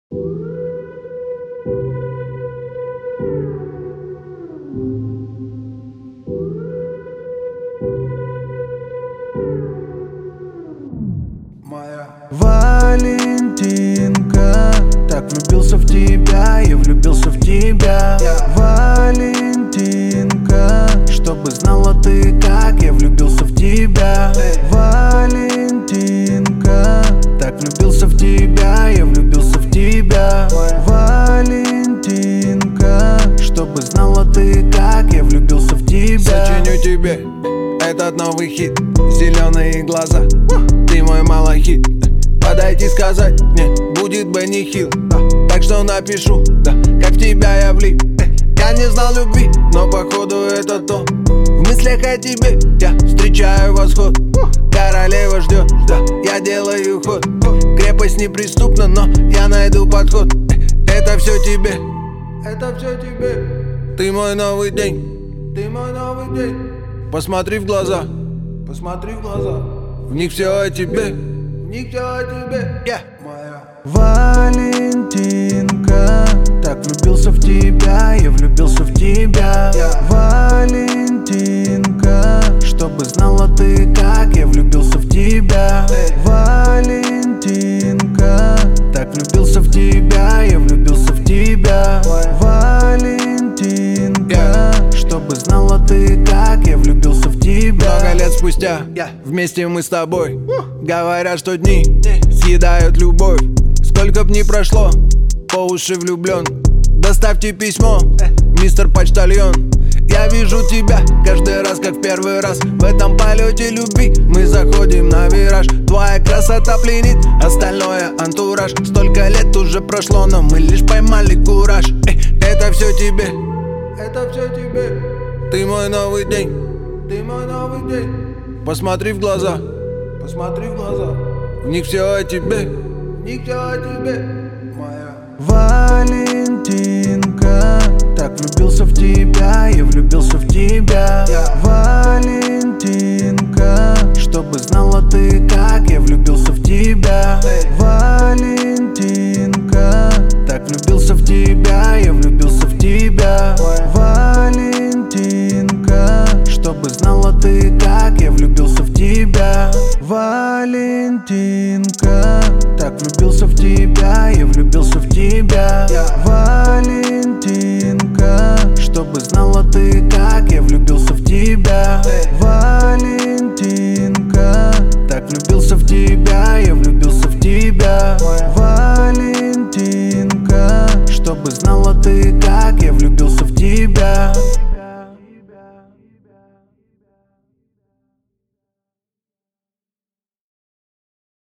Валентинка, так влюбился в тебя, я влюбился в тебя. Валентинка, чтобы знала ты, как я влюбился в тебя. Валентинка, так влюбился в тебя, я влюбился в тебя. Валентинка, чтобы знала ты, как я влюбился в тебя. Сочиню тебе этот новый хит, зеленые глаза, ты мой малахит. Подойти сказать мне будет Бенни Хилл, так что напишу, как в тебя я влип. Я не знал любви, но походу это то. В мыслях о тебе я встречаю восход. Королева ждет, я делаю ход. Крепость неприступна, но я найду подход. Это все тебе, это все тебе. Ты мой новый день, ты мой новый день. Посмотри в глаза, посмотри в глаза. В них все о тебе, в них все о тебе, моя Валентинка, так влюбился в тебя, я влюбился в тебя. Валентинка, чтобы знала ты, как я влюбился в тебя. Валентинка, так влюбился в тебя, я влюбился в тебя. Валентинка, чтобы знала ты, как я влюбился в тебя. Много лет спустя, вместе мы с тобой. Говорят, что дни съедают любовь. Сколько б ни прошло, по уши влюблен. Доставьте письмо, мистер почтальон. Я вижу тебя каждый раз, как в первый раз. В этом полете любви мы заходим на вираж. Твоя красота пленит, остальное антураж. Столько лет уже прошло, но мы лишь поймали кураж. Это все тебе, это все тебе. Ты мой новый день, ты мой новый день. Посмотри в глаза, посмотри в глаза. В них все о тебе, в них все о тебе, моя Валентинка, так влюбился в тебя, я влюбился в тебя. Валентинка, чтобы знала ты, как я влюбился в тебя. Валентинка, так влюбился в тебя, я влюбился в тебя. Валентинка, чтобы знала ты, как я влюбился в тебя. Валентинка, так влюбился в тебя, я влюбился в тебя. Валентинка, чтобы знала ты, как я влюбился в тебя. Валентинка, так влюбился в тебя, я влюбился в тебя. Валентинка, чтобы знала ты, как я влюбился в тебя.